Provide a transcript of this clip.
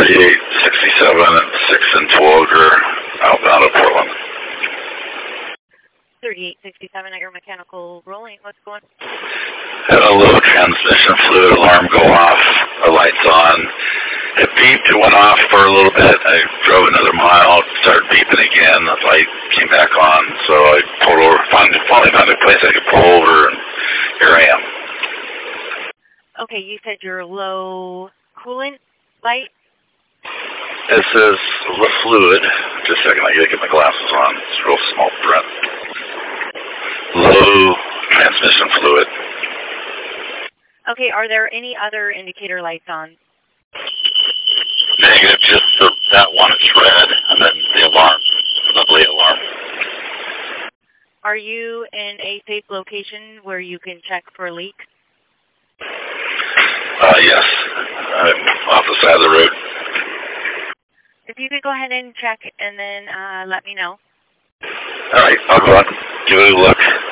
3867 at 6 and 12 outbound of Portland. 3867 at your mechanical rolling. What's going on? Had a low transmission fluid alarm go off. The lights on. It beeped. It went off for a little bit. I drove another mile. Started beeping again. The light came back on. So I pulled over. Finally found a place I could pull over, and here I am. Okay, you said you're low coolant light? It says fluid. Just a second. I gotta get my glasses on. It's real small print. Low transmission fluid. Okay, are there any other indicator lights on? Negative, just that one is red, and then the alarm, the blade alarm. Are you in a safe location where you can check for leaks? Yes. I'm off the side of the road. If you could go ahead and check and then let me know. All right, I'll go out and give it a look.